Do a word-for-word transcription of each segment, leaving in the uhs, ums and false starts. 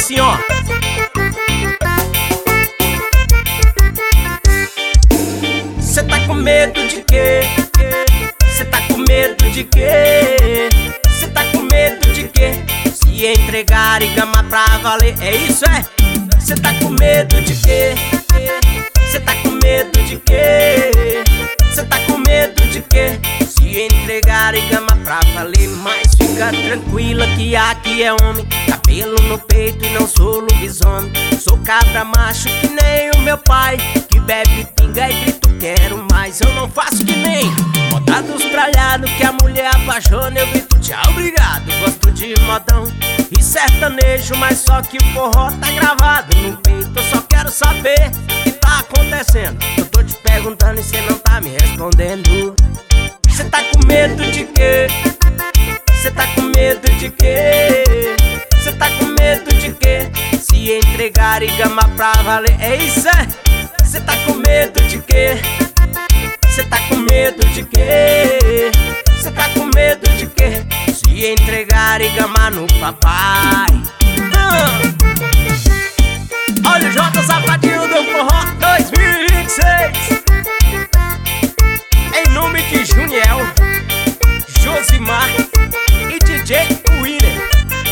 assim, ó. Cê tá com medo de quê? Cê tá com medo de quê? Cê tá com medo de quê? Se entregar e gamar pra valer, é isso, é? Cê tá com medo de quê? Cê tá com medo de quê? Cê tá com medo de quê? Se entregar e gamar pra valer. Mas fica tranquila que aqui é homem, cabelo no peito e não sou lobisomem. Sou cabra macho que nem o meu pai, que bebe pinga e grito quero mais. Eu não faço que nem moda dos tralhados, que a mulher apaixona, eu grito tchau, obrigado. Gosto de modão e sertanejo, mas só que o forró tá gravado no peito. Eu só quero saber o que tá acontecendo. Eu tô te perguntando e cê não tá me respondendo. Cê tá com medo de quê? Cê tá com medo de quê? Cê tá com medo de quê? Se entregar e gamar pra valer, é isso, é? Cê tá com medo de quê? Cê tá com medo de quê? Cê tá com medo de quê? Se entregar e gamar no papai. ah. Olha o J Safadinho do Forró dois mil e vinte e seis, em nome de Juniel, Josimar e D J Winner.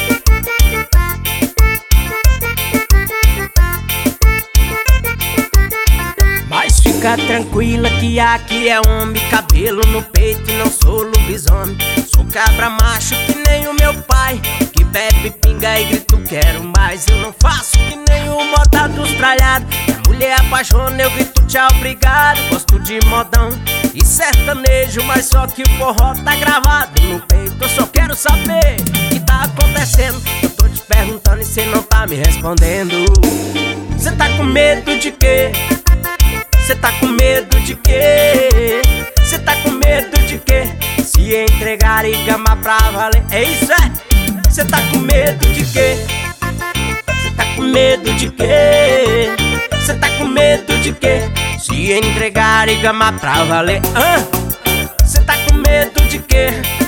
Mas fica tranquila que aqui é homem, cabelo no peito e não sou lobisomem. Sou cabra macho que nem o meu pai, que bebe pinga e grito quero mais. Eu não faço que nem o moda dos tralhados, a mulher apaixona, eu grito tchau, obrigado. Gosto de modão e sertanejo, mas só que o forró tá gravado no peito. Eu só quero saber o que tá acontecendo. Eu tô te perguntando e cê não tá me respondendo. Cê tá com medo de quê? Cê tá com medo de quê? Cê tá com medo de quê? Se entregar e gamar pra valer, é isso, é? Cê tá com medo de quê? Cê tá com medo de quê? Cê tá com medo de quê? Se entregar e gamar pra valer, ah? Cê tá com medo de quê?